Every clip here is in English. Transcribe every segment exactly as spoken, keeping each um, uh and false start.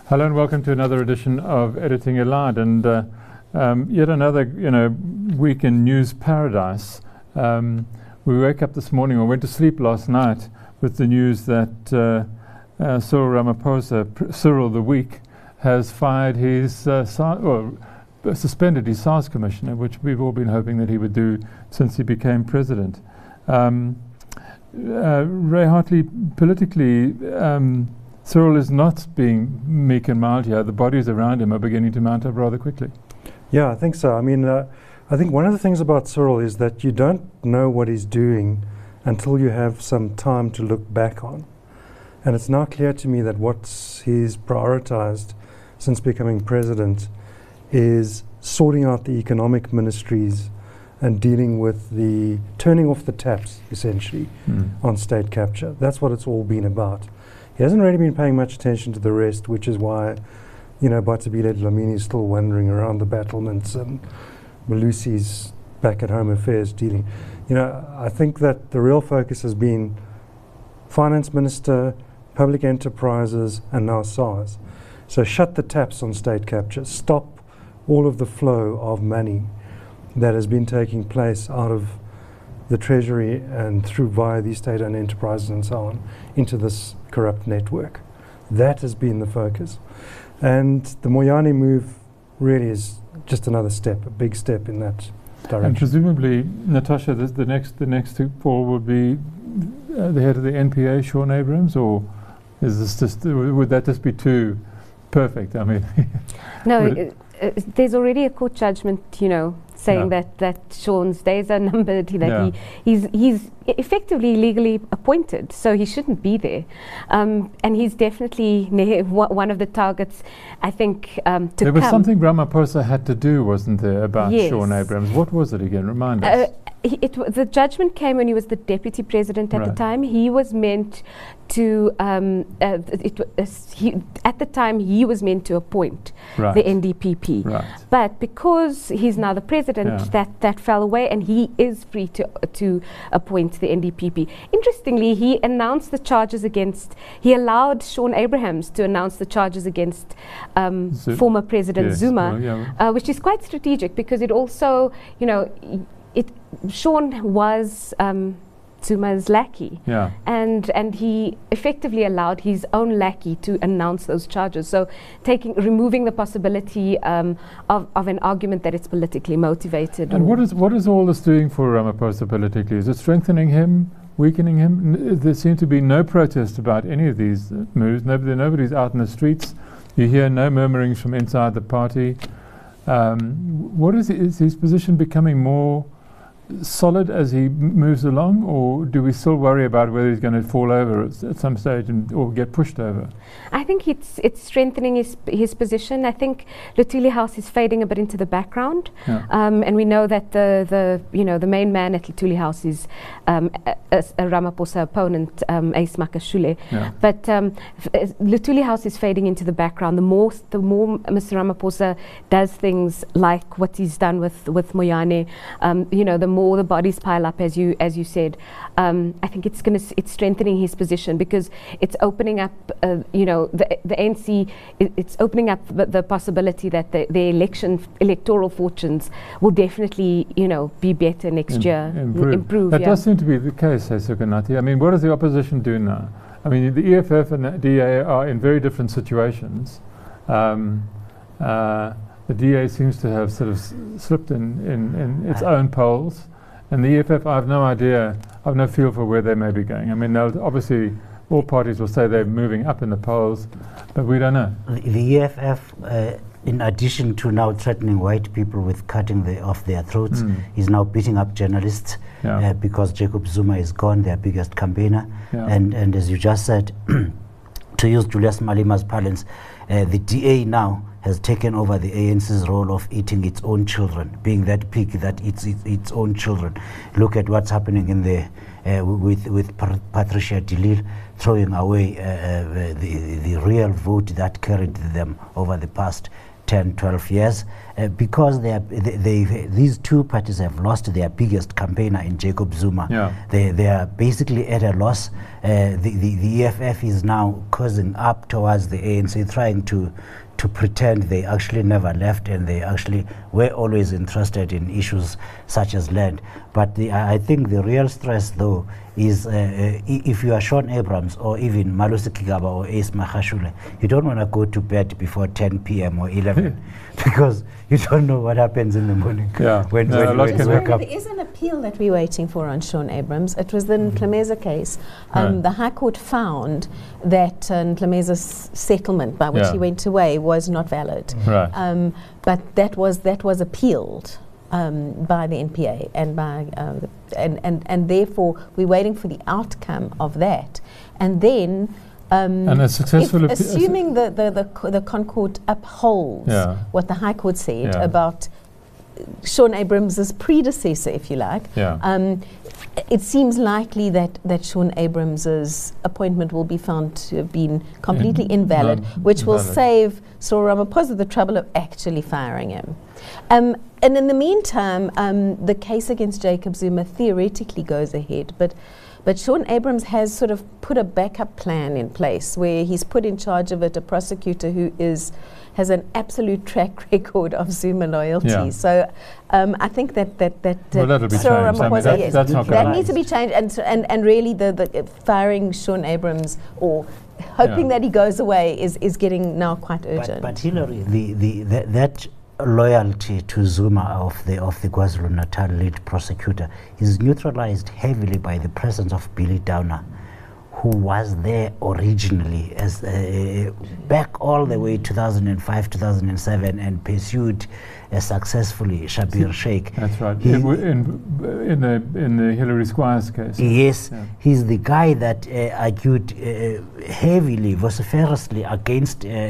Hello and welcome to another edition of Editing Aloud, and uh, um, yet another, you know, week in news paradise. Um, we woke up this morning, or went to sleep last night, with the news that uh, uh, Cyril Ramaphosa, Pr- Cyril the Weak, has fired his, uh, S A R, or uh, suspended his SARS commissioner, which we've all been hoping that he would do since he became president. Um, uh, Ray Hartley, politically, um, Cyril is not being meek and mild here. The bodies around him are beginning to mount up rather quickly. Yeah, I think so. I mean, uh, I think one of the things about Cyril is that you don't know what he's doing until you have some time to look back on. And it's now clear to me that what he's prioritized since becoming president is sorting out the economic ministries and dealing with the turning off the taps, essentially, mm. on state capture. That's what it's all been about. He hasn't really been paying much attention to the rest, which is why, you know, Bathabile Dlamini is still wandering around the battlements and Malusi's back at Home Affairs dealing. You know, I think that the real focus has been Finance Minister, Public Enterprises, and now SARS. So shut the taps on state capture. Stop all of the flow of money that has been taking place out of the Treasury and through via these state-owned enterprises and so on into this corrupt network. That has been the focus. And the Moyane move really is just another step, a big step in that direction. And presumably, Natasha, the, the next the next to fall would be uh, the head of the N P A, Shaun Abrahams, or is this just, uh, would that just be too perfect? I mean, no, uh, uh, there's already a court judgment, you know, saying yeah. that, that Shaun's days are numbered, that yeah. he, he's he's effectively legally appointed, so he shouldn't be there. Um, and he's definitely ne- one of the targets, I think, um, to There come. was something Ramaphosa had to do, wasn't there, about yes. Shaun Abrahams? What was it again? Remind us. Uh, he, it w- the judgment came when he was the deputy president at right. the time. He was meant to, um, uh, it w- uh, he, at the time, he was meant to appoint right. the N D P P. Right. But because he's now the president, yeah. that, that fell away, and he is free to uh, to appoint the N D P P. Interestingly, he announced the charges against, he allowed Shaun Abrahams to announce the charges against um, Zu- former President yes. Zuma, well, yeah. uh, which is quite strategic because it also, you know, y- it Shaun was um, Zuma's lackey, yeah. and and he effectively allowed his own lackey to announce those charges. So taking removing the possibility um, of of an argument that it's politically motivated. And what is what is all this doing for Ramaphosa politically? Is it strengthening him, weakening him? N- there seems to be no protest about any of these uh, moves. Nobody, nobody's out in the streets. You hear no murmurings from inside the party. Um, what is, is his position becoming more solid as he m- moves along, or do we still worry about whether he's going to fall over at, s- at some stage and, or get pushed over? I think it's it's strengthening his his position. I think Luthuli House is fading a bit into the background, yeah. um, and we know that the the you know the main man at Luthuli House is um, a, a, a Ramaphosa opponent, um, Ace Makashule. Yeah. But um, f- uh, Luthuli House is fading into the background. The more s- the more Mister Ramaphosa does things like what he's done with with Moyane, um, you know, the more the bodies pile up, as you as you said. Um, I think it's going to s- it's strengthening his position because it's opening up, uh, you know. The, the A N C, I, it's opening up the, the possibility that the, the election, electoral fortunes will definitely, you know, be better next Im- year. Improve. N- improve that yeah. does seem to be the case, Sukanati. I mean, what does the opposition do now? I mean, the E F F and the D A are in very different situations. Um, uh, the D A seems to have sort of s- slipped in, in, in its own polls, and the E F F, I have no idea, I have no feel for where they may be going. I mean, they'll obviously, all parties will say they're moving up in the polls, but we don't know. The, the E F F, uh, in addition to now threatening white people with cutting the, off their throats, mm. is now beating up journalists yeah. uh, because Jacob Zuma is gone, their biggest campaigner. Yeah. And, and as you just said, to use Julius Malima's parlance, uh, the D A now has taken over the A N C's role of eating its own children, being that pig that eats its, its own children. Look at what's happening in the uh, with with Par- Patricia de Lille throwing away uh, uh, the the real vote that carried them over the past ten, twelve years, uh, because they are, they, they, these two parties have lost their biggest campaigner in Jacob Zuma. Yeah. They, they are basically at a loss. Uh, the, the, the E F F is now causing up towards the A N C, trying to to pretend they actually never left and they actually were always interested in issues such as land. But the, I think the real stress, though, is uh, uh, if you are Shaun Abrahams or even Malusi Kigaba or Ace Magashule, you don't want to go to bed before ten p m or eleven because you don't know what happens in the morning. Yeah. when, No, when, a lot when can you wake up. There is an appeal that we're waiting for on Shaun Abrahams. It was the Ntlhameza case. Um, Right. The High Court found that uh, Ntlameza's settlement by which Yeah. he went away was not valid. Right. Um, but that was that was appealed um, by the N P A and by uh, the, and, and and therefore we're waiting for the outcome of that, and then. Um, And a successful if appe- assuming the the the, co- the Concord upholds Yeah. what the High Court said Yeah. about Shaun Abrahams' predecessor, if you like, Yeah. um, it seems likely that, that Shaun Abrahams' appointment will be found to have been completely In- invalid, non- which will invalid. save Cyril Ramaphosa the trouble of actually firing him. Um, and in the meantime, um, the case against Jacob Zuma theoretically goes ahead, but But Shaun Abrahams has sort of put a backup plan in place where he's put in charge of it a prosecutor who is has an absolute track record of Zuma loyalty. Yeah. So um, I think that that that Well, uh, that'll be Cyril changed. I mean, Ramaphosa, that- yes, that's not that gonna- needs to be changed, and so- and and really the the uh, firing Shaun Abrahams or hoping Yeah. that he goes away is is getting now quite urgent. But, but Hillary, the, the, the, that loyalty to Zuma of the of the KwaZulu-Natal lead prosecutor is neutralized heavily by the presence of Billy Downer, who was there originally as uh, back all the way two thousand five, two thousand seven, and pursued uh, successfully Shabir Sheikh. That's right. He- in, w- in, in the in the Hillary Squires case. Yes, Yeah. he's the guy that uh, argued uh, heavily, vociferously against uh,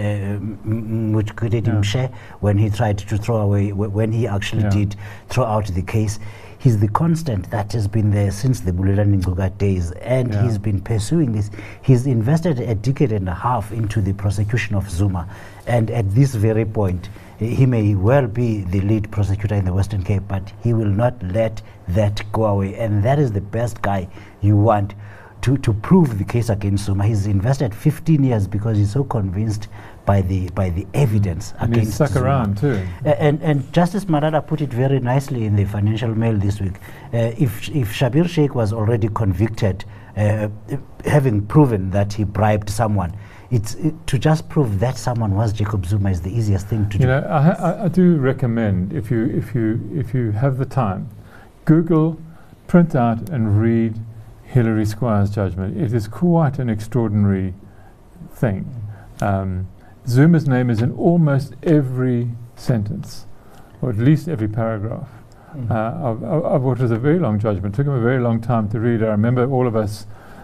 Mutkudet Yeah. Mshe when he tried to throw away, w- when he actually Yeah. did throw out the case. He's the constant that has been there since the Bulelani Nguga days, and Yeah. he's been pursuing this. He's invested a decade and a half into the prosecution of Zuma, and at this very point, he may well be the lead prosecutor in the Western Cape, but he will not let that go away. And that is the best guy you want to, to prove the case against Zuma. He's invested fifteen years because he's so convinced by the by the evidence And he's against stuck Zuma. around too. A- And, and Justice Malala put it very nicely in the Financial Mail this week. Uh, if, if Shabir Sheikh was already convicted, uh, having proven that he bribed someone, it's it, to just prove that someone was Jacob Zuma is the easiest thing to You do. know, I, I, I do recommend if you if you if you have the time, Google, print out and read Hillary Squires' judgment. It is quite an extraordinary thing. Um, Zuma's name is in almost every sentence, or at least every paragraph. Mm. Uh, of, of, of what was a very long judgment. It took him a very long time to read. I remember all of us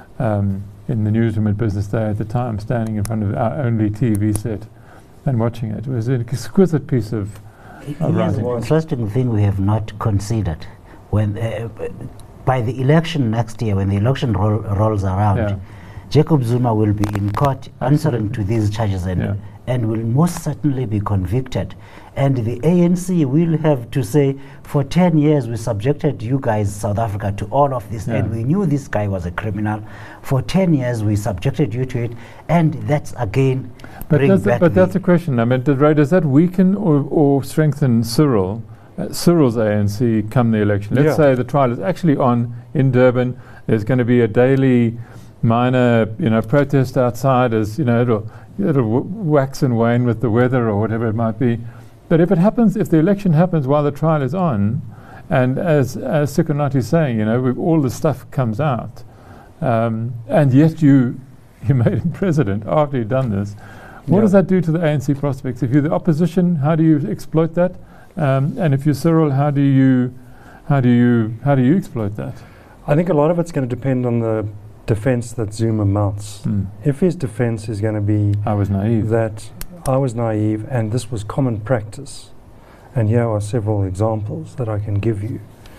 um, in the newsroom at Business Day at the time standing in front of our only T V set and watching it. It was an exquisite piece of Here's Oh, right. an interesting thing we have not considered. When uh, by the election next year, when the election roll, rolls around, Yeah. Jacob Zuma will be in court answering to these charges and Yeah. and will most certainly be convicted. And the A N C will have to say, for ten years we subjected you guys, South Africa, to all of this, Yeah. and we knew this guy was a criminal. For ten years we subjected you to it, and that's again But, bring that's, back but the that's a question. I mean, did, right, does that weaken or, or strengthen Cyril, uh, Cyril's A N C come the election? Let's Yeah. say the trial is actually on in Durban. There's going to be a daily minor, you know, protest outside as, you know, it'll, it'll w- wax and wane with the weather or whatever it might be. But if it happens, if the election happens while the trial is on, and as, as Sikonati is saying, you know, we've, all the stuff comes out, um, and yet you, you made him president after you'd done this, what Yeah. does that do to the A N C prospects? If you're the opposition, how do you exploit that? Um, and if you're Cyril, how do you, how do you, how do you exploit that? I think a lot of it's going to depend on the defense that Zuma mounts. Hmm. If his defense is going to be I was naive. that I was naive and this was common practice, and here are several examples that I can give you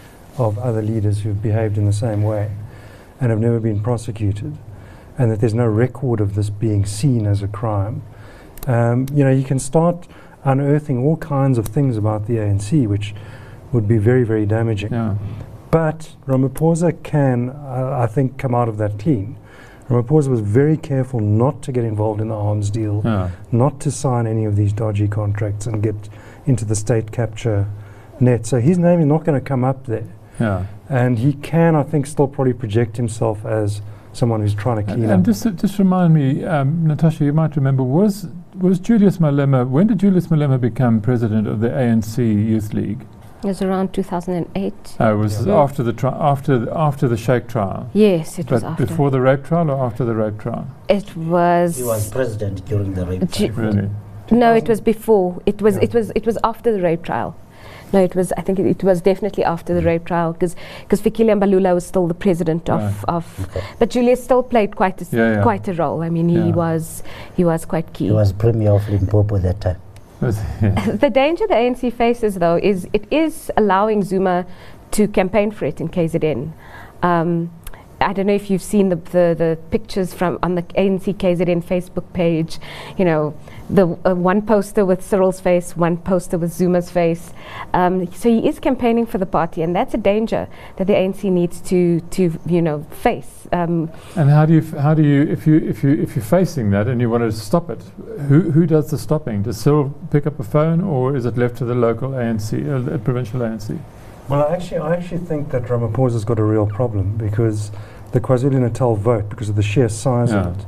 of other leaders who've behaved in the same way and have never been prosecuted, and that there's no record of this being seen as a crime. Um, you know, you can start unearthing all kinds of things about the A N C, which would be very, very damaging. Yeah. But Ramaphosa can, uh, I think, come out of that clean. Ramaphosa was very careful not to get involved in the arms deal, Yeah. not to sign any of these dodgy contracts and get into the state capture net. So his name is not going to come up there. Yeah. And he can, I think, still probably project himself as someone who's trying to clean And, up. and just, just remind me, um, Natasha, you might remember, was was Julius Malema, when did Julius Malema become president of the A N C Youth League? It was around two thousand eight. Uh, it was Yeah. after the tri- after the, after the Sheikh trial. Yes, it was But after. before the rape trial or after the rape trial? It was. He was president during the rape Ju- trial. Really? No, it was before. It was. Yeah. It was. It was after the rape trial. No, it was. I think it, it was definitely after the rape trial because because Fikile Mbalula was still the president of Right. of. Okay. But Julius still played quite a s- Yeah, yeah. quite a role. I mean, he Yeah. was he was quite key. He was premier of Limpopo that time. Was- yeah. The danger the A N C faces, though, is it is allowing Zuma to campaign for it in K Z N. Um, I don't know if you've seen the, the, the pictures from on the A N C K Z N Facebook page. You know, the uh, one poster with Cyril's face, one poster with Zuma's face. Um, so he is campaigning for the party, and that's a danger that the A N C needs to to you know face. Um, And how do you, f- how do you, if you, if you, if you're facing that and you want to stop it, who, who does the stopping? Does Cyril pick up a phone, or is it left to the local A N C, uh, the provincial A N C? Well, I actually, I actually think that Ramaphosa's got a real problem because the KwaZulu-Natal vote, because of the sheer size Yeah. of it,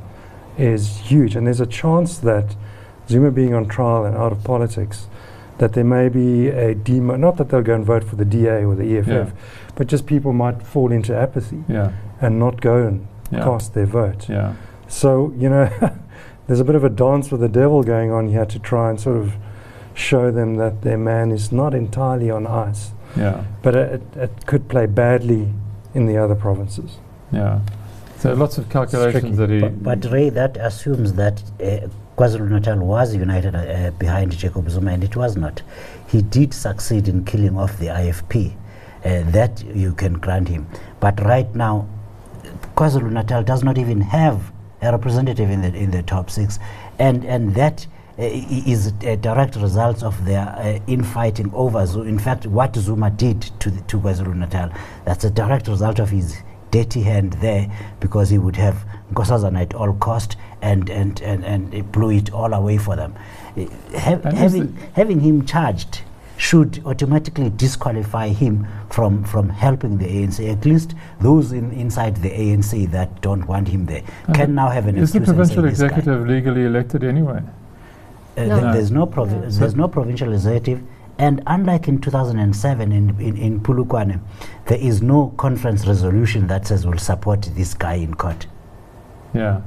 is huge. And there's a chance that Zuma being on trial and out of politics, that there may be a demo, not that they'll go and vote for the D A or the E F F, Yeah. but just people might fall into apathy Yeah, and not go and yeah, cast their vote. yeah, So, you know, there's a bit of a dance with the devil going on here to try and sort of show them that their man is not entirely on ice. yeah, But it, it could play badly in the other provinces. yeah. So lots of calculations tricky. that he. But, but Ray, that assumes that uh, KwaZulu-Natal was united uh, behind Jacob Zuma, and it was not. He did succeed in killing off the I F P. Uh, that you can grant him. But right now, KwaZulu-Natal does not even have a representative in the in the top six, and and that uh, i- is a direct result of their uh, infighting over Zuma. In fact, what Zuma did to the, to KwaZulu-Natal, that's a direct result of his dirty hand there, because he would have Nkosazana at all cost, and and and and it blew it all away for them. Uh, ha- And is having having him charged should automatically disqualify him from from helping the A N C. At least those in, inside the A N C that don't want him there And can now have an Is the excuse and say provincial this guy. executive legally elected anyway? Uh, No. th- No. There's no provi- No. there's no provincial executive, and unlike in two thousand seven in in, in Polokwane, there is no conference resolution that says we'll support this guy in court. Yeah.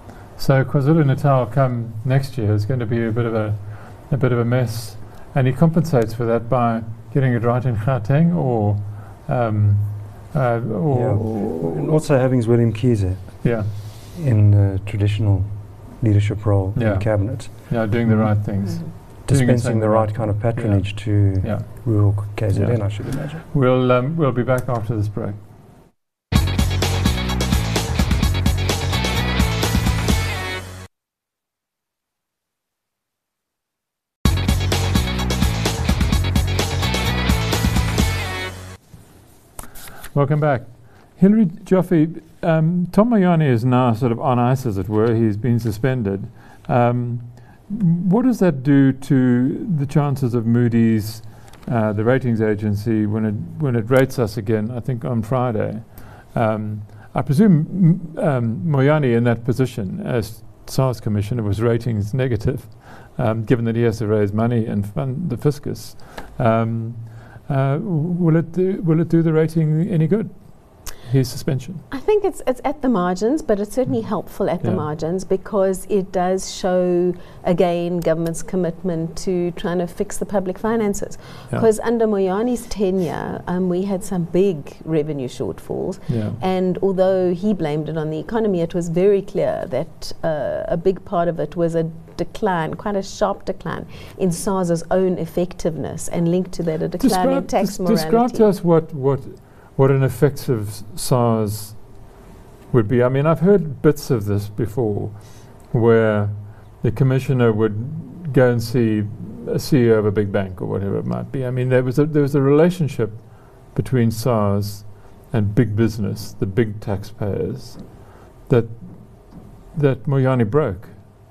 So KwaZulu-Natal come next year is going to be a bit of a a bit of a mess, and he compensates for that by getting it right in Gauteng, or um, uh, or, Yeah. And also having William Kiese yeah, in the traditional leadership role Yeah. in cabinet, yeah, doing the right things. mm. Doing and dispensing saying the the right right kind of patronage to Yeah. rural K Z N, Yeah. I should imagine. We'll um, we'll be back after this break. Welcome back. Hilary Joffe, um, Tom Moyane is now sort of on ice, as it were. He's been suspended. Um, what does that do to the chances of Moody's, uh, the ratings agency, when it when it rates us again? I think on Friday. Um, I presume m- um, Moyane in that position as SARS commissioner was ratings negative, um, given that he has to raise money and fund the fiscus. Um, uh, will it do, will it do the rating any good? His suspension. I think it's it's at the margins, but it's certainly helpful at the Yeah. margins, because it does show again government's commitment to trying to fix the public finances. Yeah. Because under Moyane's tenure, um, we had some big revenue shortfalls, Yeah. and although he blamed it on the economy, it was very clear that uh, a big part of it was a decline, quite a sharp decline in SARS's own effectiveness, and linked to that a decline in Describe, tax des- morality. describe to us what, what, what an effective s- SARS would be. I mean, I've heard bits of this before, where the commissioner would go and see a C E O of a big bank or whatever it might be. I mean, there was a, there was a relationship between SARS and big business, the big taxpayers, that that Moyane broke.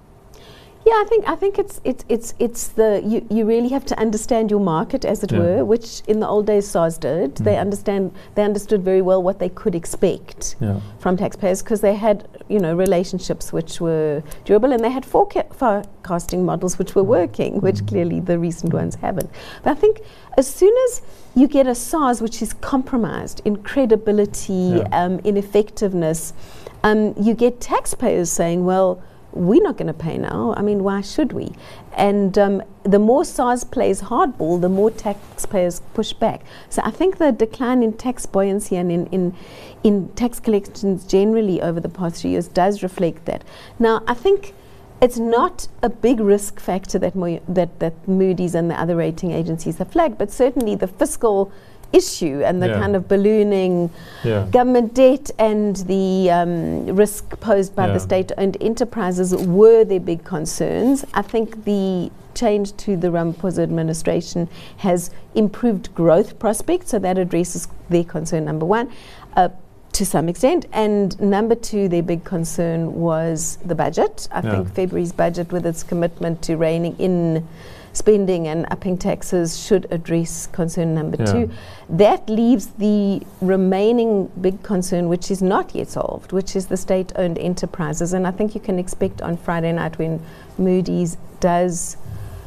Yeah, I think I think it's it's it's it's the you, you really have to understand your market, as it Yeah. were, which in the old days SARS did. Mm. They understand they understood very well what they could expect Yeah. from taxpayers, because they had, you know, relationships which were durable, and they had foreca- forecasting models which were working, which Mm. clearly the recent ones haven't. But I think as soon as you get a SARS which is compromised in credibility, Yeah. um, in effectiveness, um, you get taxpayers saying, well, we're not going to pay now. I mean, why should we? And um, the more SARS plays hardball, the more taxpayers push back. So I think the decline in tax buoyancy and in, in, in tax collections generally over the past three years does reflect that. Now, I think it's not a big risk factor that, Mo- that, that Moody's and the other rating agencies have flagged, but certainly the fiscal issue and the Yeah. kind of ballooning Yeah. government debt and the um, risk posed by Yeah. the state-owned enterprises were their big concerns. I think the change to the Ramaphosa administration has improved growth prospects, so that addresses their concern, number one, uh, to some extent. And number two, their big concern was the budget. I Yeah. think February's budget, with its commitment to reining in spending and upping taxes, should address concern number Yeah. two. That leaves the remaining big concern, which is not yet solved, which is the state-owned enterprises. And I think you can expect on Friday night, when Moody's does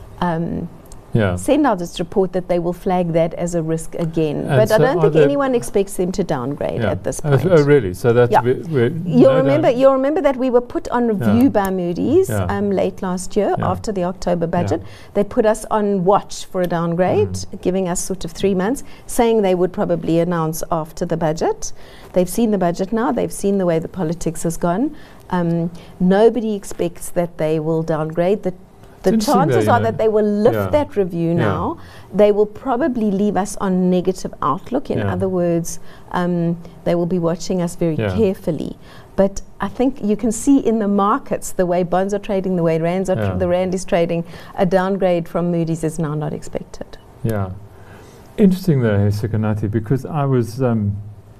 um, Yeah. send out its report, that they will flag that as a risk again. And But I so don't are think there- anyone expects them to downgrade Yeah. at this Oh, point. s- oh, really? So that's Yeah. we- we're You'll no remember. doubt- You'll remember that we were put on review Yeah. by Moody's Yeah. um, late last year, Yeah. after the October budget. They put us on watch for a downgrade, Mm. giving us sort of three months, saying they would probably announce after the budget. They've seen the budget now. They've seen the way the politics has gone. Um, nobody expects that they will downgrade. The The interesting chances though, you are know, that they will lift yeah. that review Yeah. now. They will probably leave us on negative outlook. In Yeah. other words, um, they will be watching us very Yeah. carefully. But I think you can see in the markets, the way bonds are trading, the way rands are tr- Yeah. the rand is trading, a downgrade from Moody's is now not expected. Yeah. Interesting though, Sekonati, because I was um,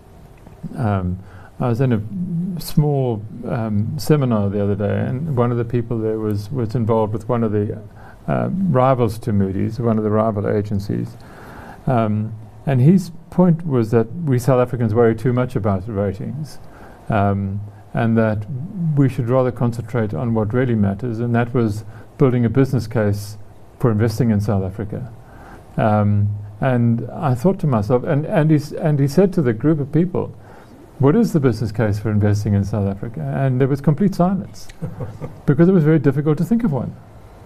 um, I was in a small um, seminar the other day, and one of the people there was, was involved with one of the uh, rivals to Moody's, one of the rival agencies. Um, and his point was that we South Africans worry too much about ratings, um, and that we should rather concentrate on what really matters, and that was building a business case for investing in South Africa. Um, and I thought to myself, and, and, he's, and he said to the group of people, what is the business case for investing in South Africa? And there was complete silence because it was very difficult to think of one.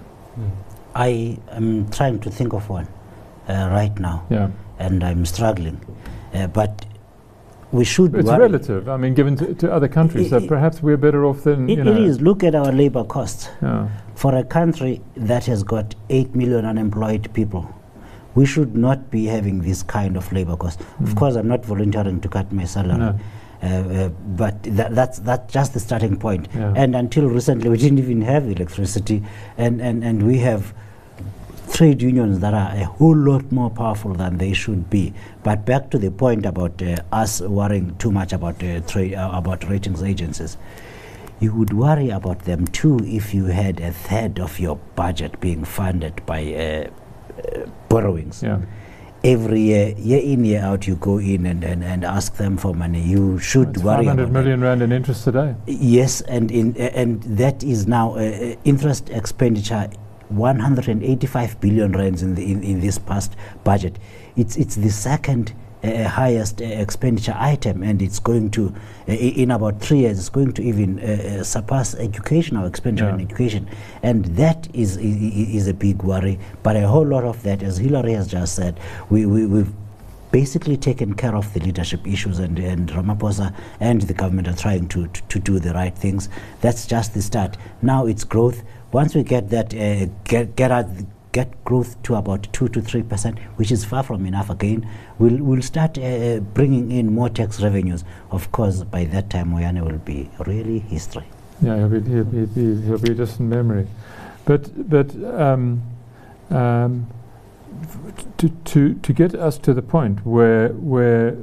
I am trying to think of one uh, right now, Yeah, and I'm struggling. Uh, but we should it's worry. relative. I mean, given to, to other countries, so I- I- perhaps we're better off than It, you know. it is. Look at our labor costs. Yeah, For a country that has got eight million unemployed people, we should not be having this kind of labor cost. Of Mm. course, I'm not volunteering to cut my salary, No. uh, uh, but tha- that's that's just the starting point. Yeah. And until recently, we didn't even have electricity, and, and, and we have trade unions that are a whole lot more powerful than they should be. But back to the point about uh, us worrying too much about uh, tra- uh, about ratings agencies. You would worry about them too if you had a third of your budget being funded by uh, uh, borrowings. yeah, Every year, year in, year out, you go in and, and, and ask them for money. You should it's worry five hundred about million rand in interest today. that. Yes, and in uh, and that is now uh, uh, interest expenditure, one hundred eighty-five billion rands in the in, in this past budget. It's it's the second uh, highest uh, expenditure item, and it's going to uh, i- in about three years it's going to even uh, uh, surpass educational expenditure Yeah. in education, and that is, is is a big worry. But a whole lot of that, as Hillary has just said, we, we we've basically taken care of the leadership issues, and, and Ramaphosa and the government are trying to, to, to do the right things. That's just the start. Now it's growth. Once we get that, uh, get get out, get growth to about two to three percent, which is far from enough again, we'll we'll start uh, bringing in more tax revenues. Of course, by that time, Moyane will be really history. Yeah, he'll be, he'll be, he'll be, he'll be a distant memory. But, but um, um, f- to to to get us to the point where where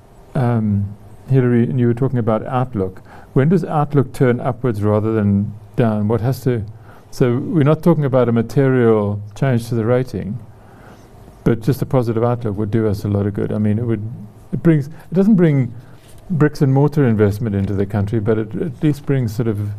um, Hillary, and you were talking about outlook. When does outlook turn upwards rather than down? What has to? So we're not talking about a material change to the rating, but just a positive outlook would do us a lot of good. I mean, it would. It brings. It doesn't bring bricks and mortar investment into the country, but it at least brings sort of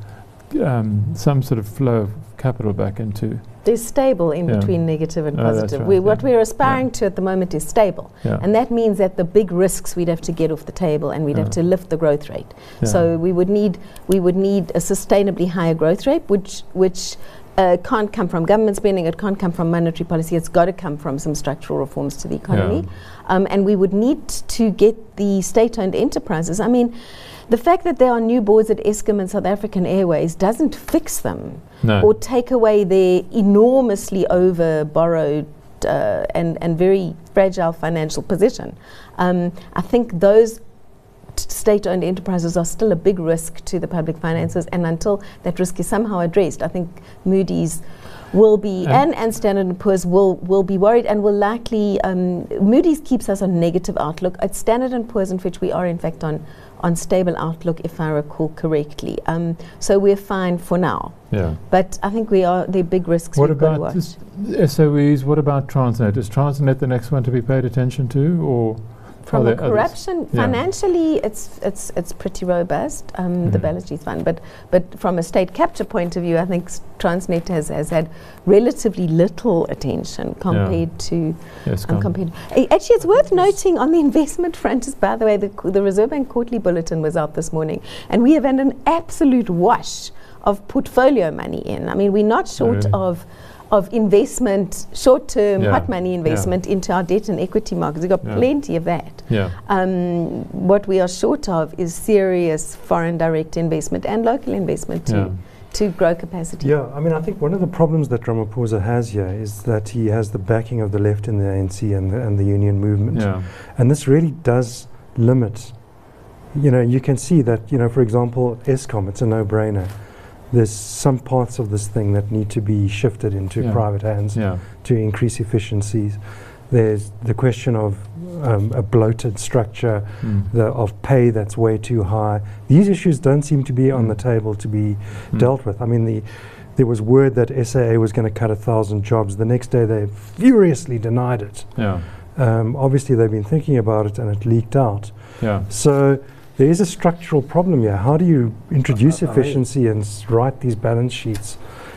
um, some sort of flow of capital back into. There's stable in Yeah. between negative and Oh, that's positive. right, we, what yeah. we're aspiring Yeah. to at the moment is stable. Yeah. And that means that the big risks we'd have to get off the table, and we'd Yeah. have to lift the growth rate. Yeah. So we would need we would need a sustainably higher growth rate, which which uh, can't come from government spending. It can't come from monetary policy. It's got to come from some structural reforms to the economy. Um, and we would need to get the state-owned enterprises. I mean, the fact that there are new boards at Eskom and South African Airways doesn't fix them No. or take away their enormously over borrowed uh, and, and very fragile financial position. Um, I think those t- state-owned enterprises are still a big risk to the public finances, and until that risk is somehow addressed, I think Moody's will be, And- and, and Standard and Poor's will, will be worried and will likely, um, Moody's keeps us on negative outlook. At Standard and Poor's and Fitch, we are in fact on, on stable outlook, if I recall correctly. Um, so we're fine for now. Yeah. But I think we are, they're big risks What we've got to about watch. this S O Es? What about Transnet? Is Transnet the next one to be paid attention to, or From are a there others? corruption, Yeah. financially, it's it's it's pretty robust. Um, The Mhm. balance sheet's fine, but but from a state capture point of view, I think s- Transnet has, has had relatively little attention compared to Yes, um, come. compared. Uh, actually, it's worth noting on the investment front. Is by the way, the co- the Reserve Bank quarterly bulletin was out this morning, and we have had an absolute wash of portfolio money in. I mean, we're not short really? of. Of investment, short-term, Yeah, hot money yeah. investment into our debt and equity markets. We've got Yeah. plenty of that. Yeah. Um, what we are short of is serious foreign direct investment and local investment to, Yeah. to grow capacity. Yeah, I mean, I think one of the problems that Ramaphosa has here is that he has the backing of the left in the A N C and the, and the union movement. Yeah. And this really does limit, you know, you can see that, you know, for example, Eskom, it's a no-brainer. There's some parts of this thing that need to be shifted into Yeah. private hands Yeah. to increase efficiencies. There's the question of um, a bloated structure, Mm. the, of pay that's way too high. These issues don't seem to be on Mm. the table to be Mm. dealt with. I mean, the, there was word that S A A was going to cut a thousand jobs. The next day they furiously denied it. Yeah. Um, obviously they've been thinking about it and it leaked out. Yeah. So there is a structural problem here. How do you introduce Uh, I- efficiency and s- write these balance sheets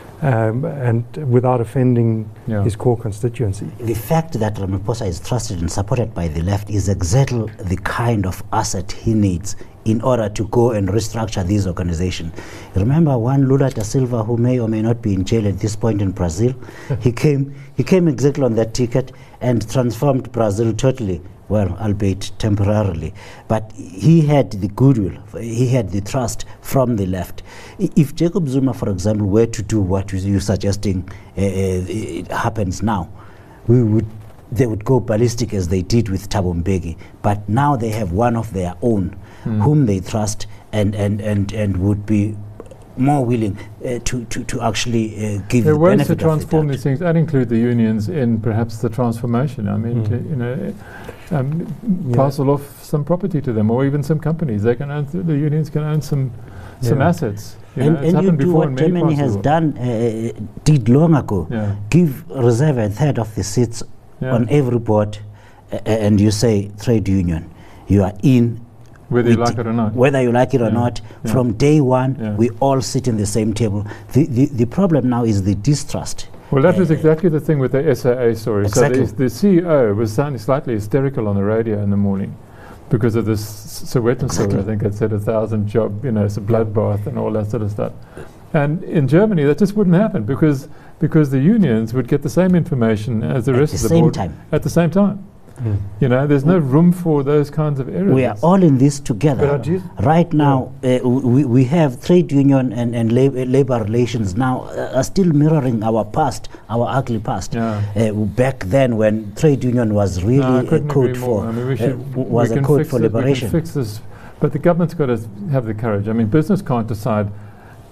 um, and without offending Yeah. his core constituency? The fact that Ramaphosa is trusted and supported by the left is exactly the kind of asset he needs in order to go and restructure these organizations. Remember one Lula da Silva, who may or may not be in jail at this point in Brazil, he came he came exactly on that ticket and transformed Brazil totally, well, albeit temporarily. But he had the goodwill, he had the trust from the left. I- If Jacob Zuma, for example, were to do what you- you're suggesting uh, uh, it happens now, we would they would go ballistic as they did with Thabo Mbeki. But now they have one of their own Mm. whom they trust and, and, and, and would be more willing uh, to, to, to actually uh, give There the are ways to benefit of the transform doubt. these things and include the unions in perhaps the transformation. I mean, Mm. to, you know, um, Yeah. parcel off some property to them, or even some companies. They can own th- the unions can own some some Yeah. assets. You And, know, it's and you happened do before what in many Germany parts of has the done, uh, did long ago. world. Yeah. Give reserve a third of the seats Yeah. on every board, uh, and you say trade union, you are in, Whether you with like it or not. whether you like it or Yeah, not. yeah. From day one, Yeah. we all sit in the same table. The, the, the problem now is the distrust. Well, that was Uh, exactly the thing with the S A A story. Exactly. So the, the C E O was sounding slightly hysterical on the radio in the morning because of this Soweto story. Exactly. I think it said a thousand job, you know, it's a bloodbath and all that sort of stuff. And in Germany, that just wouldn't happen because because the unions would get the same information as the At rest the of the same board time. at the same time. Mm. You know, there's no room for those kinds of errors. We are all in this together. But I do Right now, uh, we, we have trade union and, and lab, uh, labor relations now uh, are still mirroring our past, our ugly past. Yeah. Uh, back then, when trade union was really No, I a couldn't code agree for, more. I mean, we uh, should, w- we was a can code fix for it, liberation. We can fix this, but the government's got to have the courage. I mean, business can't decide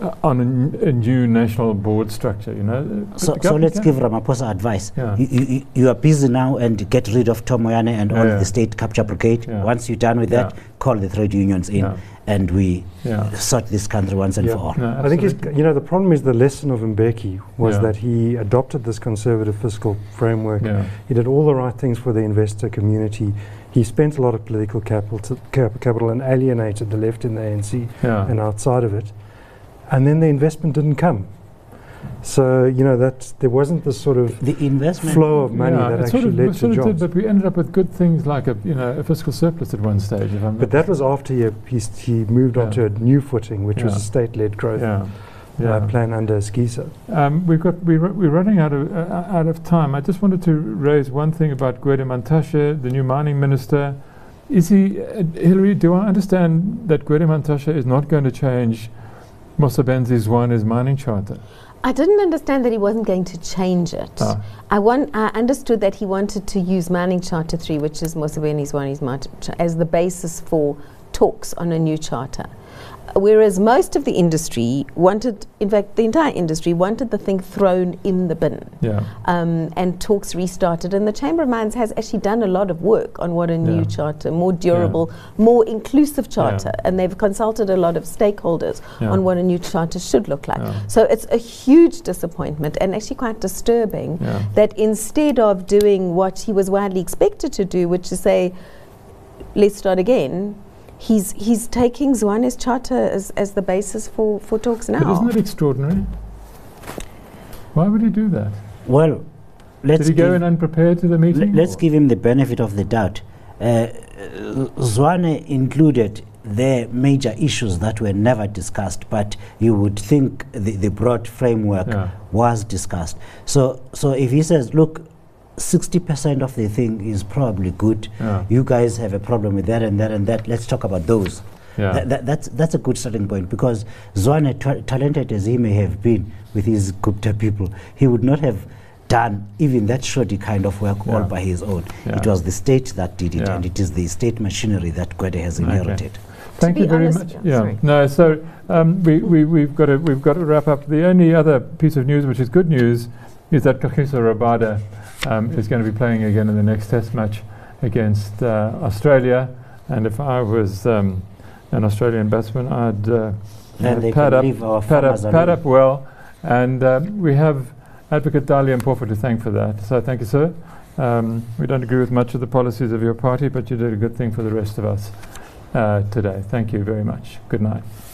uh, on a, n- a new national board structure. You know, But So, the so government let's can- give Ramaphosa advice. Yeah. You, you, you are busy now and get rid of Tom Moyane and all Yeah. the state capture brigade. Yeah. Once you're done with Yeah. that, call the trade unions in Yeah. and we Yeah. sort this country once and Yeah. for all. No, I think he's, absolutely. you know, the problem is the lesson of Mbeki was Yeah. that he adopted this conservative fiscal framework. Yeah. He did all the right things for the investor community. He spent a lot of political capital, to cap- capital and alienated the left in the A N C Yeah. and outside of it. And then the investment didn't come. So, you know, that there wasn't this sort of The investment. flow of money Yeah, that it actually sort of, led it to sort of jobs. did, but we ended up with good things like a you know a fiscal surplus at one stage. If I'm But that was after he, he, s- he moved Yeah. on to a new footing, which was Yeah. a state-led growth yeah, uh, yeah. plan under Skisa. Um, we've got we we're running out of uh, out of time. I just wanted to raise one thing about Gwede Mantashe, the new mining minister. Is he uh, Hillary? Do I understand that Gwede Mantashe is not going to change Mosebenzi Zwane's mining charter? I didn't understand that he wasn't going to change it. Ah. I, want, I understood that he wanted to use Mining Charter three, which is Museveni's one, as the basis for talks on a new charter. Whereas most of the industry wanted, in fact, the entire industry wanted the thing thrown in the bin. Yeah, Um, and talks restarted. And the Chamber of Mines has actually done a lot of work on what a new Yeah. charter, more durable, more inclusive charter. And they've consulted a lot of stakeholders Yeah. on what a new charter should look like. Yeah. So it's a huge disappointment and actually quite disturbing yeah, that instead of doing what he was widely expected to do, which is say, let's start again, he's he's taking Zwane's charter as, as the basis for, for talks now. but isn't it extraordinary? Why would he do that? Well, let's Did he go give, in unprepared to the meeting? le- let's or- give him the benefit of the doubt. Uh, Zwane included the major issues that were never discussed, but you would think the, the broad framework Yeah. was discussed. So, so if he says, look, sixty percent of the thing is probably good, Yeah. you guys have a problem with that and that and that, let's talk about those. Yeah. That, that, that's, that's a good starting point, because Zwane, ta- talented as he may have been with his Gupta people, he would not have done even that shoddy kind of work all Yeah. by his own. Yeah. It was the state that did it, Yeah. and it is the state machinery that Gwede has Okay. inherited. Thank be you very honest- much. yeah, Yeah. sorry. No. So um, we we we've got to we've got to wrap up. The only other piece of news, which is good news, is that Kagiso Rabada um, is going to be playing again in the next Test match against uh, Australia. And if I was um, an Australian batsman, I'd uh, And uh, they pad can up, leave our pad up, farmers pad alone. up well. And um, we have Advocate Dahlia Mpofu to thank for that. So thank you, sir. Um, we don't agree with much of the policies of your party, but you did a good thing for the rest of us uh, today. Thank you very much. Good night.